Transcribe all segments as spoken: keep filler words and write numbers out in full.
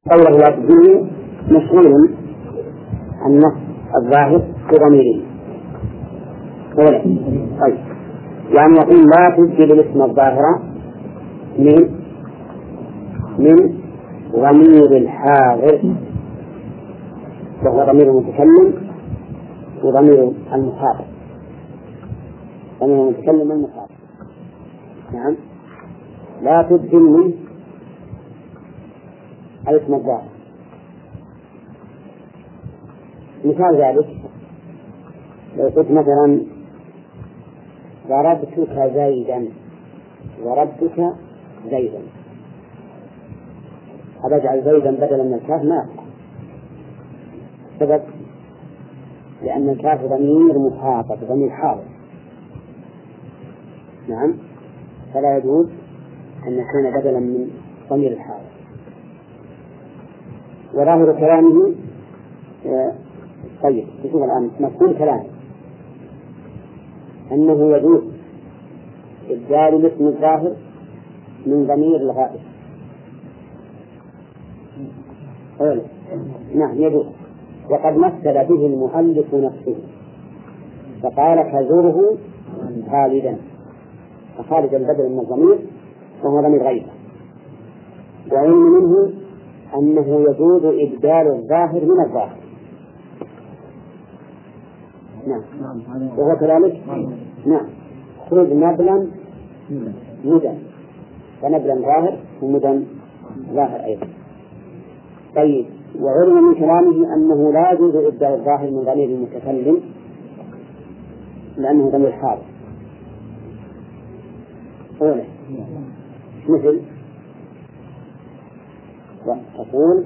قوله لا تبديه مشغول النص الظاهر بضميره. طيب، يعني يقول لا تبدل الاسم الظاهر من من ضمير الحاضر وهو ضمير المتكلم وضمير المخاطب. ضمير المتكلم والمخاطب، نعم. لا تبدل من الاسم الظاهر. مثال ذلك لو قلت مثلا ضربتك زيدا، ضربتك زيدا، هذا اجعل زيدا بدلا من الكاف ما يصح. سبب لأن الكاف ضمير مخاطب ضمير حاضر، نعم، فلا يجوز أن يكون بدلا من ضمير الحاضر. وظاهر كلامه طيب نشوف الآن مفهوم كلامه أنه يجوز إبدال الاسم الظاهر من ضمير الغائب. نعم يجوز. وقد مثل به المؤلف نفسه فقال كزره خالدا، فخالدا بدل من الضمير وهو ضمير غيره. وعلم منه أنه يجوز إبدال الظاهر من الظاهر، نعم، وهو كذلك، نعم. خذ نبلا مدن، فنبلا ظاهر ومدن ظاهر أيضا. طيب، وعلم من كلامه أنه لا يجوز إبدال الظاهر من ضمير المتكلم لأنه ضمير حاضر. أولا مثل تقول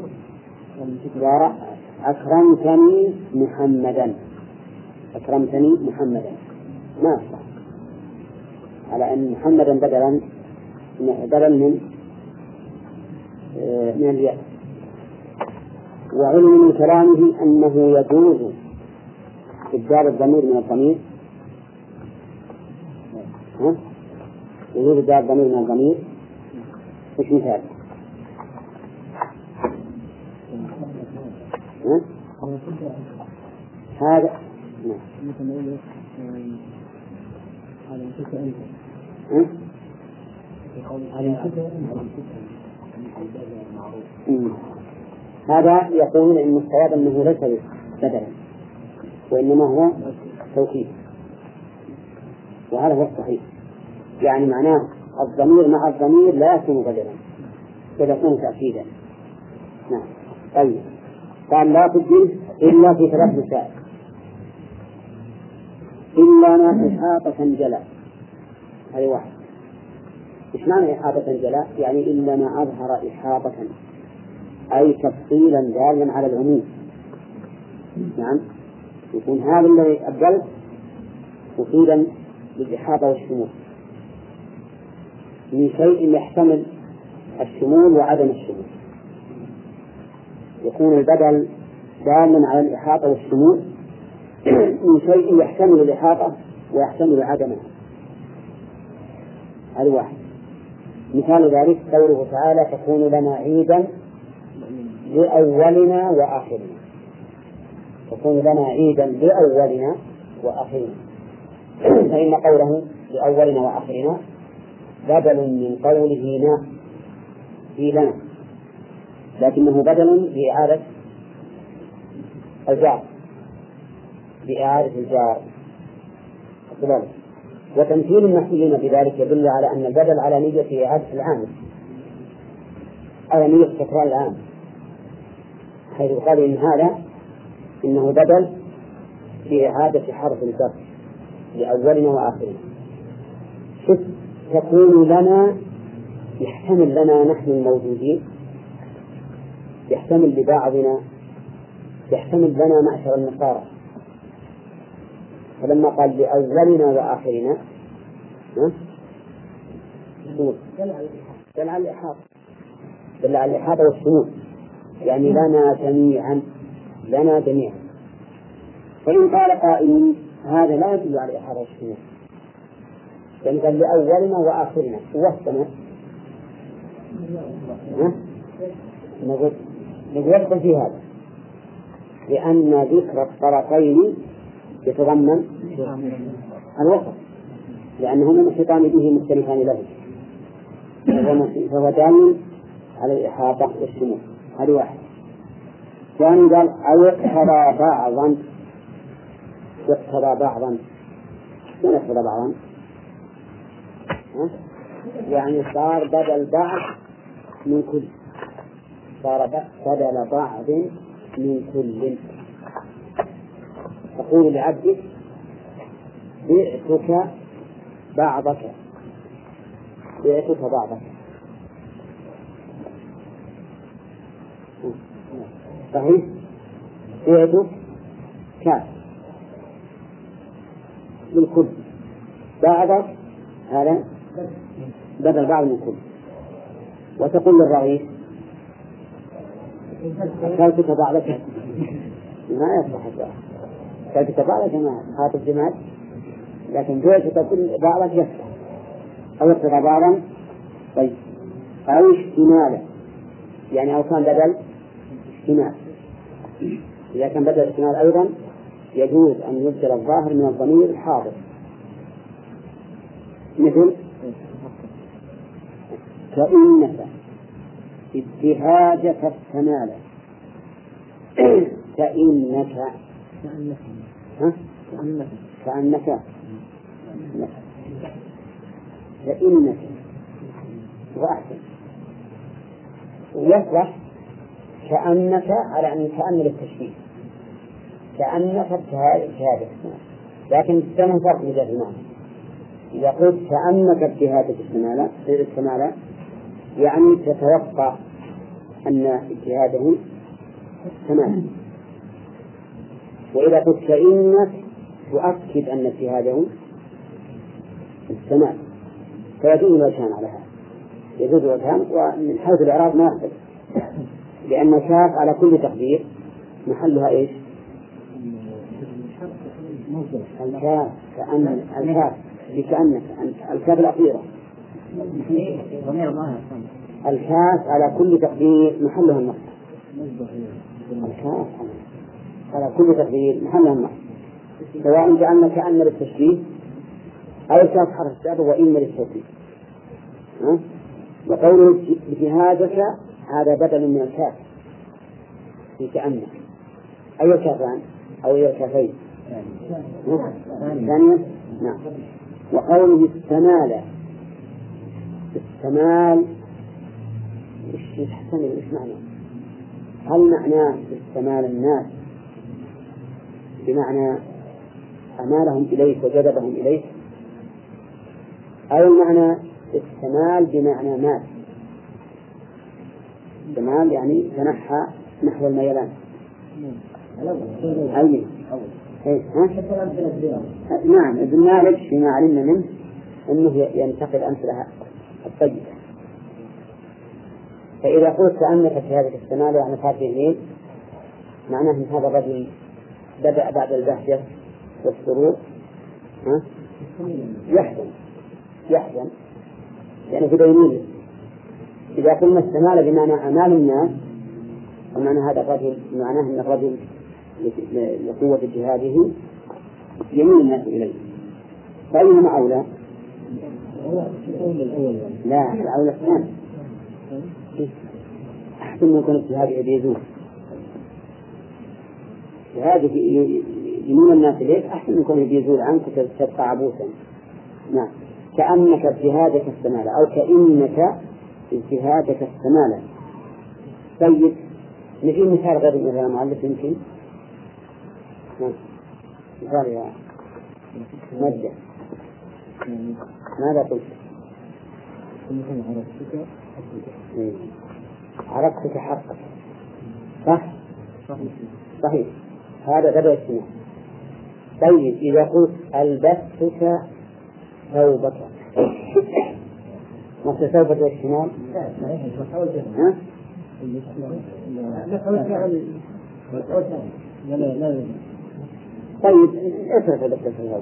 أكرمتني محمدا، أكرمتني محمدا ما أصح، على أن محمدا بدلا بدلا من من الياء. وعلم من كلامه أنه يجوز إبدال الضمير من الضمير، ها؟ يجوز إبدال الضمير من الضمير. إيش مثال؟ ها؟ هذا نعم. هذا يقولون إن الصواب أنه ليس بدلا وإنما هو توكيد، وهذا هو الصحيح. يعني معناه الضمير مع الضمير لا يكون بدلا بل يكون تأكيدا، نعم. طيب، قال لا تبدل إلا في ثلاث مسائل: إلا ما إحاطة جلاء، هذه واحد. إيش معنى إحاطة جلاء؟ يعني إلا ما أظهر إحاطة، أي تفصيلا دالا على العموم، نعم. يكون هذا الذي أبدل مفيدا للإحاطة والشمول من شيء يحتمل الشمول وعدم الشمول. يكون البدل دالا على الإحاطة والشمول من شيء يحتمل الإحاطة ويحتمل عدمها، هذا واحد. مثال ذلك قوله تعالى تكون لنا عيدا لأولنا وآخرنا، تكون لنا عيدا لأولنا وآخرنا، فإن قوله لأولنا وآخرنا بدل من قوله نا في لنا، لكنه بدل بإعادة الجار بإعادة الجار. وتمثيل المحيين بذلك يدل على أن البدل على نية إعادة العامل، على نية تكرار العامل، حيث قال إن هذا إنه بدل بإعادة حرف الجر لأولنا وآخرنا. شوف، تكون لنا يحتمل لنا نحن الموجودين، يحتمل لبعضنا، يحتمل لنا معشر النصارى. فلما قال لأولنا وآخرنا دل على الإحاطة، دل على الإحاطة والشمول، يعني لنا جميعا، لنا جميعا. فإن قال قائل هذا لا يدل على الإحاطة والشمول، يعني قال لأولنا وآخرنا ووحدنا، نقول يدخل في هذا، لأن ذكر الطرفين يتضمن الوسط، لأنهما محيطان به مختلفان له، فهو دال على الإحاطة والشمول. هذه واحد. ثاني قال أو اقتضى بعضا، اقتضى بعضا، من اقتضى بعضا؟ يعني صار بدل بعض من كل، صار بدل بعض من كل. تقول لعبدك بعتك بعضك، بعتك بعضك، صحيح؟ بعتك كاف من كل، بعضك هذا بدل بعض من كل. وتقول للرغيف أكلتك بعضك، ما يصح هذا، أكلتك بعضك ما خاطب جمال، لكن بعتك تقول بعضك يصح. أو اقتضى بعضا. طيب أو اشتمالا، يعني أو كان بدل اشتمال. إذا كان بدل اشتمال أيضا يجوز أن يبدل الظاهر من الضمير الحاضر، مثل كأنك ابتهاجك السمال. كأنك ها؟ كأنك كأنك كأنك وأحسن. ويصلح كأنك على أن كأن للتشبيه، كأنك ابتهاجك السمال، لكن السمال فرق بذات المعنى. إذا قلت كأنك ابتهاجك السمال السمال يعني تتوقع أن اجتهاده تمام. وإذا قلت كأنك تؤكد أن اجتهاده التمام، فيجوز الوجهان على هذا، يجوز الوجهان. ومن حيث الإعراب ما يختلف، لأن الكاف على كل تقدير محلها إيش؟ الكاف كأن الكاف بكأنك الكاف الأخيرة، الكاف على كل تقدير محلها النصب. الكاف على كل تقدير محلها النصب، سواء جعلنا كأن للتشبيه أو الكاف حرف الشبه وإن للتوكيد. وقوله بجهازك هذا بدل من الكاف في كأنك. أي الكافان أو أي الكافين؟ ثانيا نعم. وقوله السمال، السمال إيش يحسن إيش معنى؟ هل معناه السمال الناس بمعنى أمالهم إليك وجذبهم إليك، أو المعنى السمال بمعنى مال؟ السمال يعني تنحى نحو الميلان. أي نعم. ابن مالك فيما علمنا منه أنه ينتقل أمثلة الطيبة. فإذا قلت أنك في هذه السمال يعني صار في الليل، معناه أن هذا الرجل بدأ بعد البهجة والسرور يحزن يحزن يعني في دينه. إذا قلنا السمال بمعنى أمال الناس، ومعنى هذا الرجل معناه أن الرجل لقوة جهاده يميل الناس إليه. فأيهما أولى؟ لا الأولى الثاني أحسن من يكون اجتهاد يزول هذه يميل الناس إليك، أحسن من يكون يزول عنك تبقى عبوسا. نعم. كأنك اجتهادك السمالة أو كأنك اجتهادك السمالة. طيب نجيب مثال غير مثال المؤلف يمكن. نعم. مثال يا مجد ماذا قلت؟ عرفتك حقك صح؟ صحيح. هذا بدأ اجتماع. طيب إذا قلت ألبستك ثوبك، مثل ثوبك الشمال ها؟ طيب افرق لك الثوب.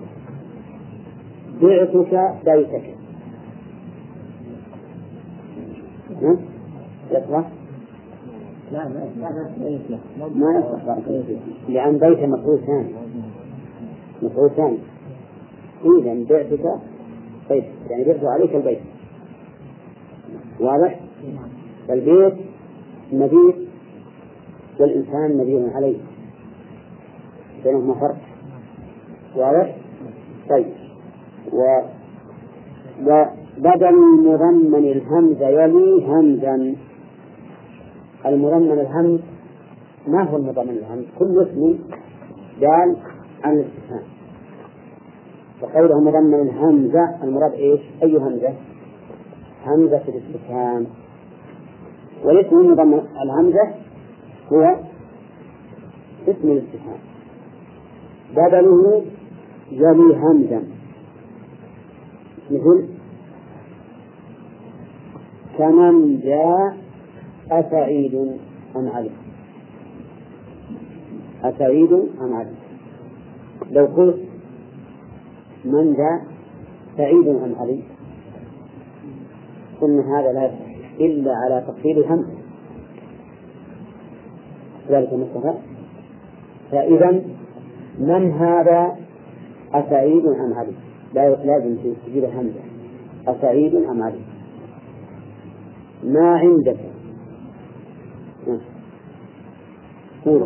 بعتك بيتك يطلع لا لا ما يصلح لأن بيت مفعول ثاني مفعول ثاني. إذا بعتك بيت يعني بعت عليك البيت. واضح؟ البيت مبيت والإنسان مبيت عليه بينهما فرق. واضح؟ طيب و وبدل المضمن الهمز يلي همزا. المضمن الهمز ما هو المضمن الهمز؟ كل اسم دال عن الاستفهام. وقوله مضمن الهمزة المراد إيش؟ أي همزة؟ همزة الاستفهام. والاسم مضمن الهمزة هو اسم الاستفهام بدله يلي همزا مثل كمن جاء أسعيد أم علي. أسعيد أم علي. لو قلت من جاء سعيد أم علي قلنا هذا لا إلا على تقدير الهمز ذلك مصطفى. فإذا من هذا أسعيد أم علي لا لازم تجيب الهمزة. أسعيد أم علي. ما عندك قول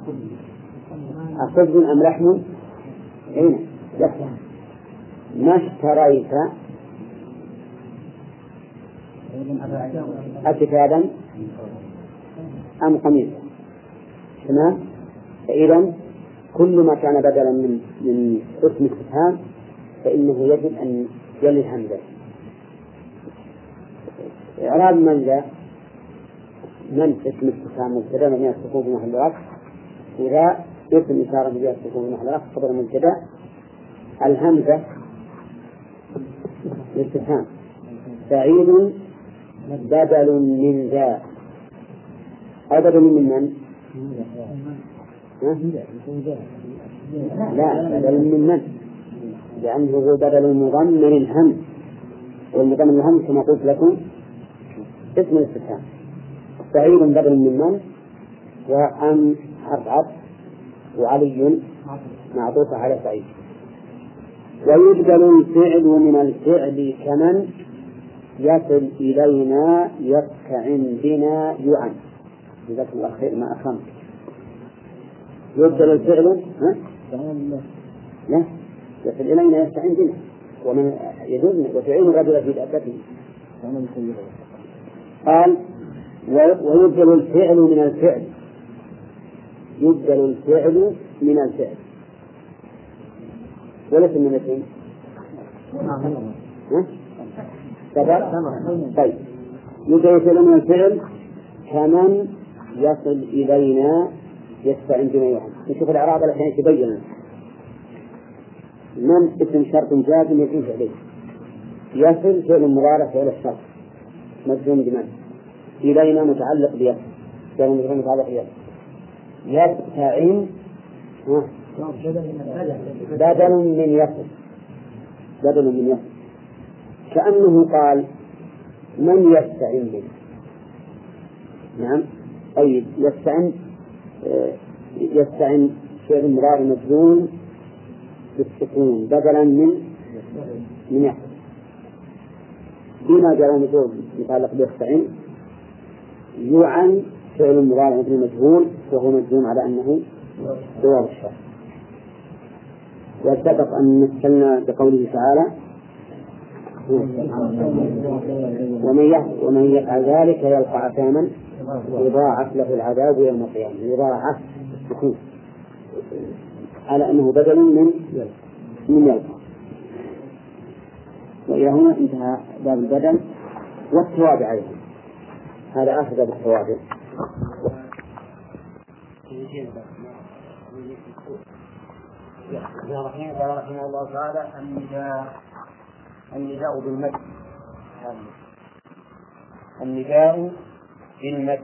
أخبز أم لحم هنا لحم. ما اشتريت أكتابا أم قميصا. تمام. فإذا كل ما كان بدلا من من اسم استفهام فإنه يجب أن يلي الهمزة. إعراب من ذا من اسم استفهام مبتدأ مبني على السكون في محل رفع. إذا اسم إشارة مبني على السكون في محل رفع خبر مبتدأ. الهمزة الاستفهام سعيد بدل من ذا أو بدل من من؟ لا بدل من من لأنه هو بدل المضمن الهم. والمضمن الهم كما قلت لكم اسم الاستفهام. سعيد بدل من من وأم حرف عطف وعلي معطوف على سعيد. ويبدل الفعل من الفعل كمن يصل إلينا يستعن بنا يعن. جزاك الله خير ما أخمت. يبدل الفعل ها؟ لا يصل إلينا يستعن بنا ومن يجوز وتعين الرجل في دابته. قال ويبدل الفعل من الفعل. يبدل الفعل من الفعل وليس من الاثنين. طيب يبدل الفعل من الفعل كمن يصل إلينا يستعين بنا يعن. نشوف الإعراب الحين تبين. من اسم شرط جازم يجوز عليه. يصل فعل مضارع فعل الشرط مجزوم بمن. إلينا متعلق بيصل فعل مضارع متعلق بيصل. يستعين بدل من يصل بدل من يصل كأنه قال من يستعين به. نعم. طيب يستعين يستعين فعل مضارع مجزوم بالسكون بدلا من من يحصل. فيما جرى مجهول يتعلق بيستعين. يعن فعل مضارع مجهول وهو مجزوم على أنه جواب الشرط. وسبق أن مثلنا بقوله تعالى ومن يفعل ذلك يلقى عثاما يضاعف له العذاب يوم القيامة. يضاعف السكون على أنه بدل من من يلقى. وإلى هنا انتهى باب البدل والتوابع أيضا. هذا آخر باب التوابع. قال رحمه الله تعالى النداء النداء بالمد. النداء بالمد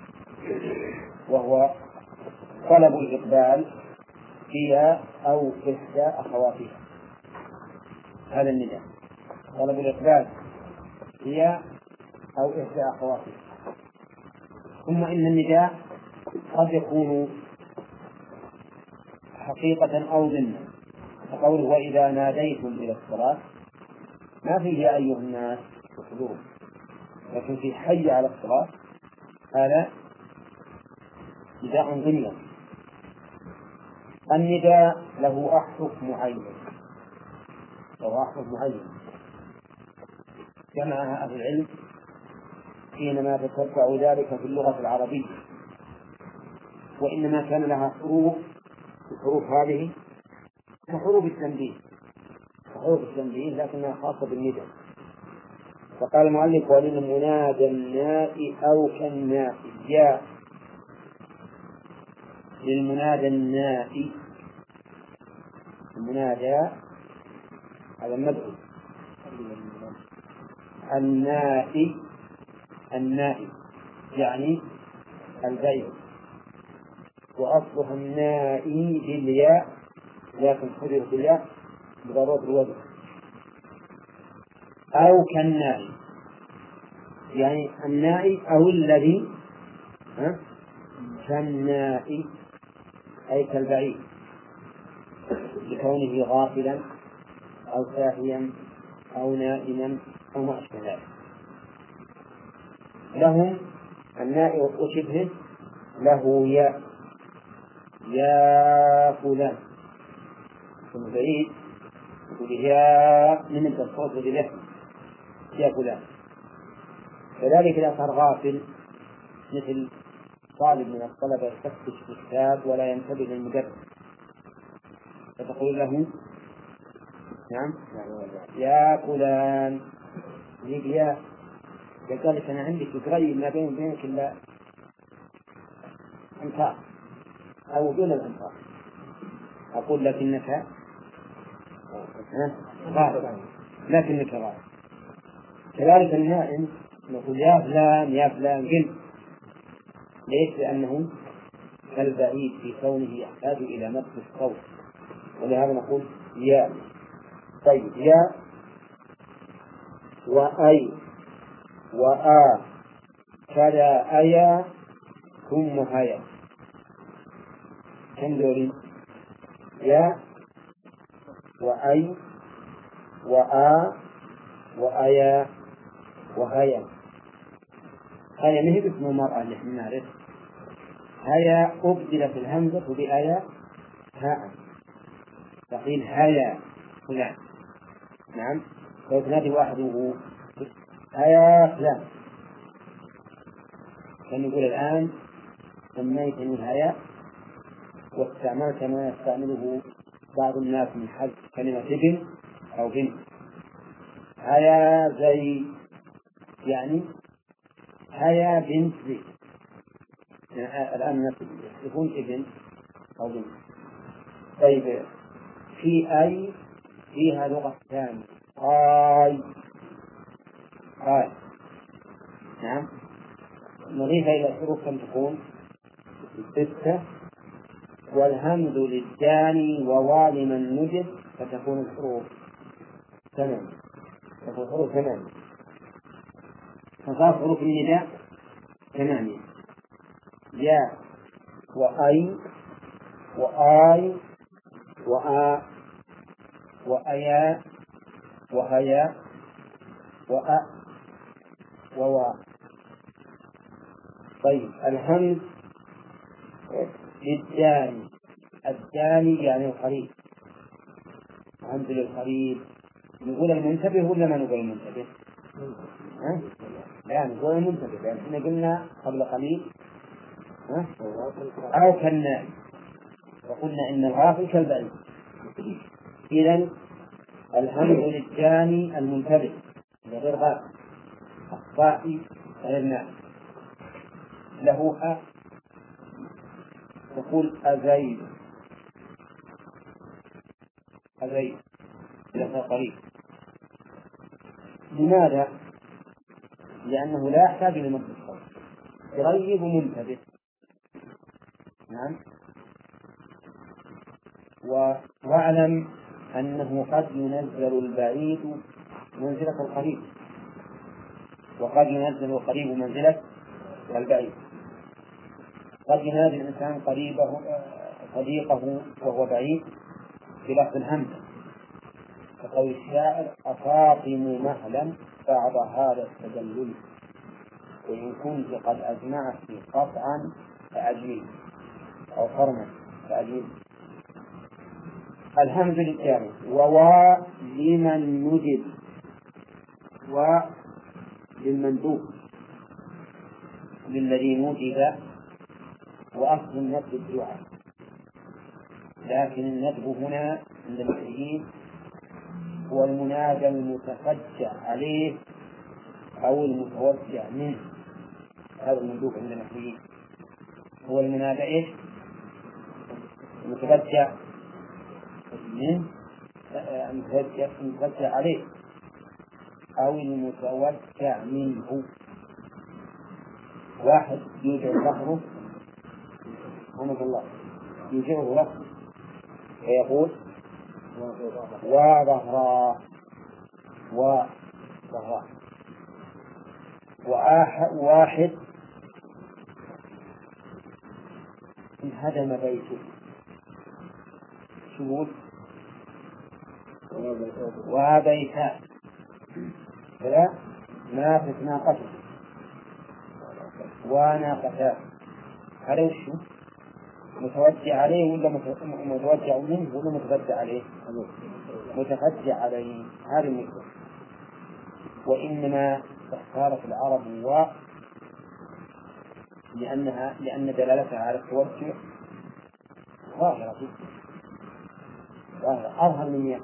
وهو طلب الإقبال فيها أو إحدى أخواتها. هذا النداء طلب الإقبال فيها أو إحدى أخواتها. ثم إن النداء قد يكون حقيقة أو ضمنا، فقوله وإذا ناديتم إلى الصلاة ما فيه يا أيها الناس ادخلوا، لكن في حي على الصلاة هذا نداء ضمني. النداء له أحرف معين، له أحرف معين جمعها أهل العلم حينما تتبع ذلك في اللغة العربية، وإنما كان لها حروف، الحروف هذه كحروف التنبيه كحروف التنبيه لكنها خاصة بالنداء. فقال المؤلف وللمنادى الناء أو كالناء جاء للمنادى الناء، المنادى هذا المدعو، الناء الناء يعني البيع، وأصلها النائي بالياء لكن حذف بالياء بضرورة الوزن، أو كالنائي يعني النائي أو الذي كالنائي أي كالبعيد لكونه غافلا أو ساهيا أو نائما أو ما أشبه ذلك. لهم النائي وشبهه له ياء، يا فلان ثم بعيد يقول يا من انت الصوت له يا فلان. كذلك إذا صار غافل مثل طالب من الطلبة يفتش في الكتاب ولا ينتبه للمدرس فتقول له نعم يا فلان يجيب يا قال لك أنا عندي تقريب ما بين بينك إلا أمتار أو دون الأمتار، أقول لكنك غافل لكنك غافل. كذلك النائم نقول يا فلان يا فلان قل، ليش؟ لأنه كالبعيد في كونه يحتاج إلى نفس الصوت، ولهذا نقول يا. طيب يا وأي وآ كذا أيا ثم هيا، كم دوري؟ يا وأي وآ وأيا وهيا. هيا ما هي باسم المرأة اللي احنا نعرف، هيا أبدلت الهمزة بآية هاء فقيل هيا فلان. نعم لو تنادي واحد وهو هيا فلان كان يقول الآن سميتني هيا، واستعملت ما يستعمله بعض الناس من حذف كلمة ابن أو بنت. هيا زي يعني هيا بنت زي، يعني الآن الناس يكون ابن أو بنت. طيب في أي فيها لغة ثانية آي آي نعم نضيفها إلى الحروف كم تكون؟ ستة، والهمز للداني ووال من نجد فتكون الحروف ثمان، تكون الحروف ثمان، فصار حروف النداء ثمانية يا وأي وآي وآ وأيا وهيا وأ ووا. طيب الهمز للداني، الداني يعني القريب، همز للقريب. نقول المنتبه ولا ما نقول المنتبه؟ ها؟ لا نقول المنتبه لأن احنا قلنا قبل قليل ها؟ أو كالنائم وقلنا إن الغافل كالبعيد. إذن الهمز للداني المنتبه غير غافل، الصائي غير نائم. له أ تقول أزيد أزيد إذا قريب. لماذا؟ لأنه لا يحتاج إلى نص الصوت، قريب ومنتبه. نعم. واعلم أنه قد ينزل البعيد منزلة القريب، وقد ينزل القريب منزلة البعيد. قد ينادي الإنسان قريبه صديقه وهو بعيد بلفظ الهمزة، كقول الشاعر: أفاطم مهلا بعد هذا التدلل، وإن كنت قد أجمعت قطعا فأجمل، أو فرما فأجمل. الهمز للجامع. ووا لمن ندب، وللمندوب للذي ندب، وأصل الندب الدعاء، لكن الندب هنا عند المسلمين هو المنادى المتفجع عليه أو المتوجع منه. هذا المندوب عند المسلمين هو المنادى إيش؟ المتفجع منه، المتفجع عليه أو المتوجع منه. واحد يوجع ظهره، رحمه الله، يوجعه ظهره فيقول: وظهرا وظهرا. واحد انهدم بيته، شو وبيتا، فلا ماتت ناقته وناقتاه. هذا وشو؟ متوجع عليه ولا متوجع منه ولا متفجع عليه؟ متفجع عليه. هذا المثل. وإنما اختارت العرب و لأنها لأن دلالتها على التوجع ظاهرة ظاهرة أظهر من يد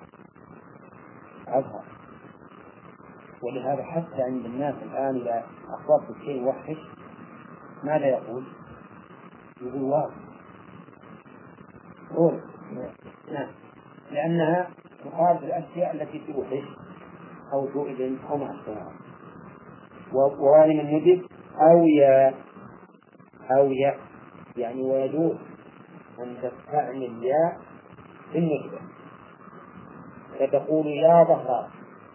أظهر. ولهذا حتى عند الناس الآن إذا أخبرت الشيء وحش ماذا يقول؟ يقول واو. قول نعم، لأنها تقابل الأشياء التي توحش أو تؤذن أو معصومة. ووالم الندب أو يا أو يا يعني ويجوز أن تستعمل يا في الندبة، فتقول يا ظهر.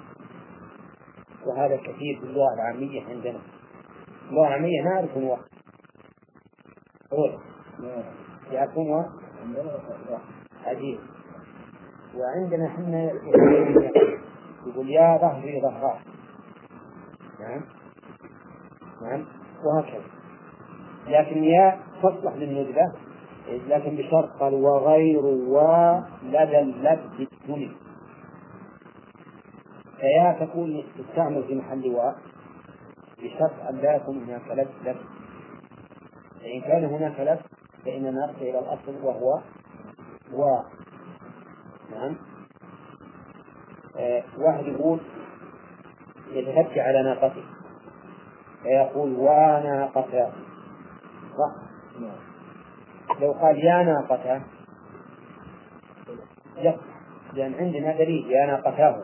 وهذا كثير في اللغة العامية عندنا. اللغة العامية نعرف الوقت قول يكون وقت عجيب. وعندنا حنا يقول يا ظهري ظهرا. نعم نعم وهكذا. لكن يا تصلح للندبة، لكن بشرط قال وغير ولدى اللبس الدنيا. فيا تكون تستعمل في محل واء بشرط أن لا يكون هناك لبس لبس. فإن كان هناك لبس فإننا نرجع إلى الأصل وهو و. نعم. آه واحد يقول يتفكى على ناقته فيقول وناقته، صح؟ لو قال يا ناقته يصح، لأن عندنا دليل يا ناقته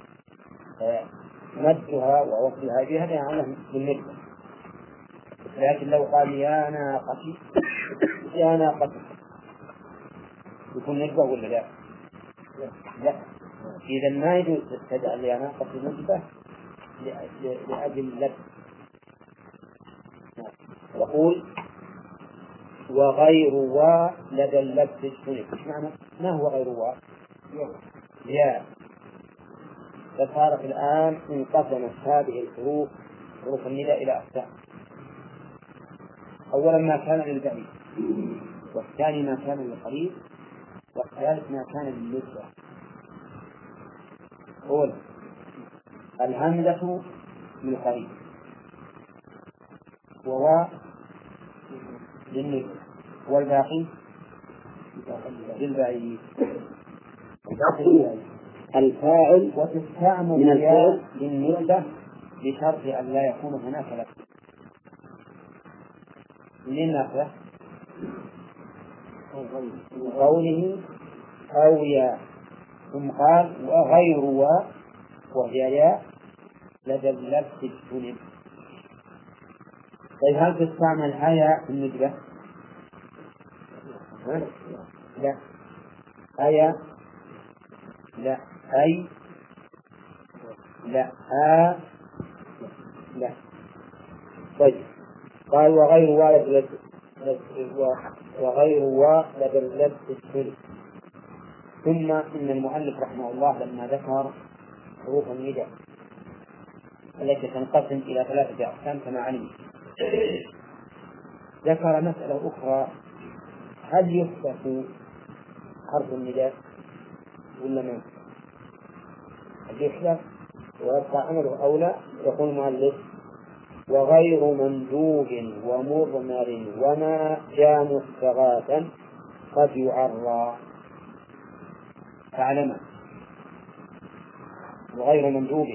مدها ووصلها بها يعني بالنسبة. لكن لو قال يا ناقتي يا ناقتي يكون نسبة ولا لا؟ لا. إذا ما يجوز تجعل يا ناقتي نسبة لأجل اللبس. يقول وغير و لدى اللبس السنة. ايش معنى؟ ما هو غير و؟ يا. فصارت الآن انقسمت هذه الحروف حروف النداء إلى أقسام. أولا ما كان للبعيد، والثاني ما كان للقريب، والثالث ما كان للنسبة. قول الهمزة للقريب، وواء للنسبة، والباقي للبعيد. الفاعل وتستعمل من الفعل للنسبة بشرط أن لا يكون هناك لبس. منين ناخذه؟ قوله أو يا، ثم قال وغير و وهي يا لدى اللبس السنب. طيب هل تستعمل هيا في النسبة؟ لا. هيا لا. أي لا. آ لا. طيب قال وغير والد وغير و لدلت الثلث. ثم إن المؤلف رحمه الله لما ذكر حروف النداء التي تنقسم إلى ثلاثة أقسام كما علم، ذكر مسألة أخرى: هل يحذف حرف النداء ولا ما يحذف؟ هل يحذف ويبقى أمره أو لا؟ يقول المؤلف: وغير مندوب ومضمر وما جاء مستغاثا قد يعرى. فاعلم: وغير مندوب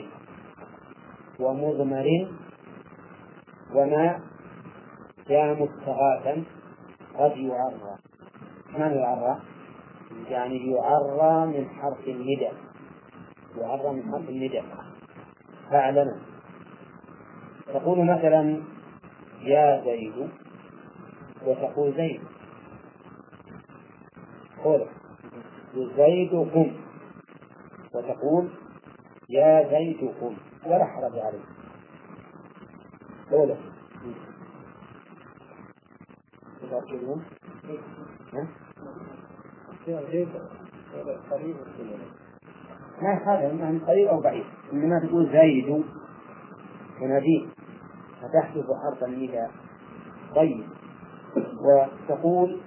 ومضمر وما جاء مستغاثا قد يعرى. ما يعرى؟ يعني يعرى من حرف النداء، يعرى من حرف النداء. فاعلم: تقول مثلا يا زيد وتقول زيد، قل زيد قم، وتقول يا زيد قم، ولا حرج عليه. قوله تذكرون ما هذا من قريب أو بعيد، إنما تقول زيد ونبي فتحذف حرف النداء. طيب، وتقول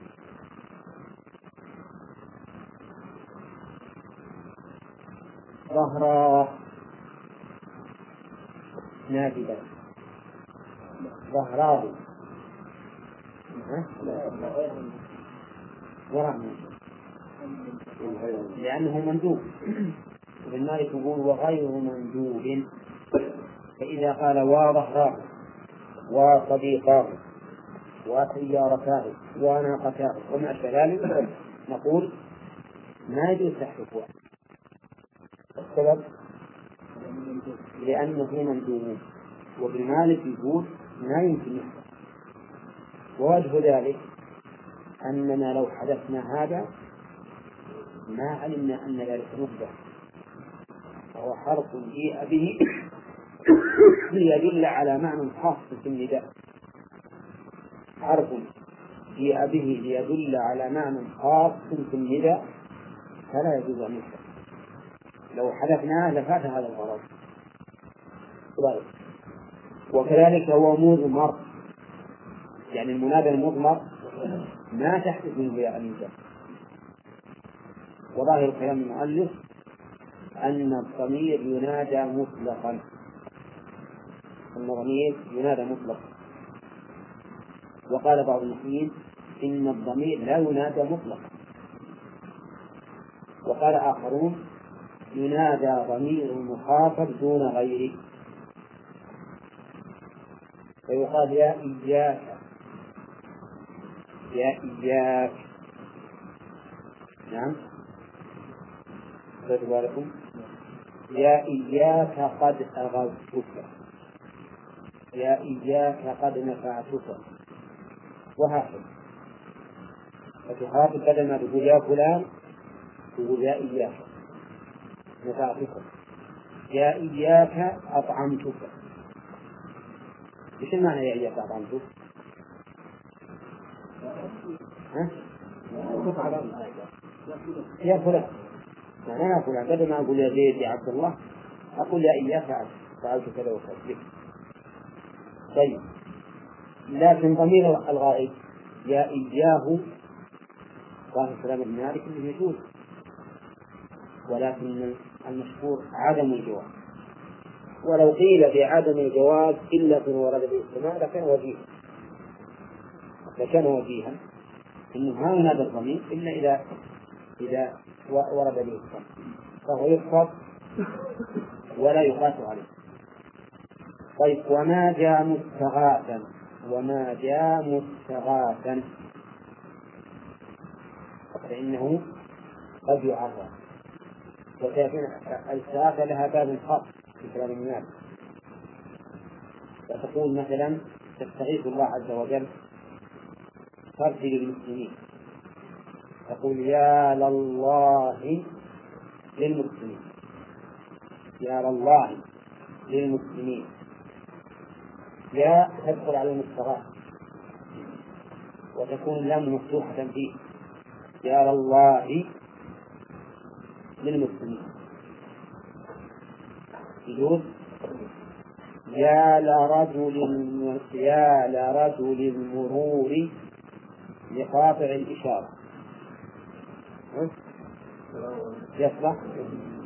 ظهرا نافذة، ظهراه ورحمة، لأنه مندوب. وابن مالك يقول وغير مندوب، فإذا قال وظهراه وصديقاه وسيارتاه وناقتاه وما أشبه ذلك نقول ما يجوز تحذفه. السبب لأنه مندوب، وابن مالك يقول ما يمكن يحذف. ووجه ذلك أننا لو حدثنا هذا ما علمنا أن ذلك مبدع، وهو حرف جيء به ليدل على معنى خاص في النداء، حرف جيء به ليدل على معنى خاص في النداء، فلا يجوز أن يحدث. لو حدثناه لفات هذا الغرض. وكذلك هو مضمر، يعني المنادى المضمر ما تحدث منه يا النداء. وظاهر كلام المؤلف أن الضمير ينادى مطلقا، أن الضمير ينادى مطلقا. وقال بعض المسلمين إن الضمير لا ينادى مطلقا. وقال آخرون ينادى ضمير المخاطب دون غيره، فيقال يا إياك، يا إياك. نعم، خذوا بالكم، يا إياك قد أغضتك، يا إياك قد نفعتك، وهكذا. فتخاطب بدل ما تقول يا فلان تقول يا إياك نفعتك، يا إياك أطعمتك. إيش المعنى يا إياك أطعمتك؟ ها؟ يا فلان، معنى يا فلان، بدل ما أقول يا زيد يا عبد الله أقول يا إياك فعلت كذا وكذا. طيب، لكن ضمير الغائب يا إياه قال كلام ابن مالك انه يجوز، ولكن المشهور عدم الجواز. ولو قيل بعدم الجواز إلا في ورد بالاجتماع لكان وجيها، لكان وجيها إنه ما ينادى الضمير إلا إذا إذا ورد بالاجتماع، فهو يحفظ ولا يقاس عليه. طيب، وما جاء مستغاثا، وما جاء مستغاثا فإنه قد يعرض. وتأتينا الاستغاثة لها باب خاص في كلام الناس، فتقول مثلا تستغيث الله عز وجل ترجي للمسلمين، تقول يا لله للمسلمين، يا لله للمسلمين، يا تدخل على المستغاث، وتكون اللام مفتوحة فيه يا الله للمسلمين يجوز يا لرجل يا لرجل المرور لقاطع الإشارة يصلح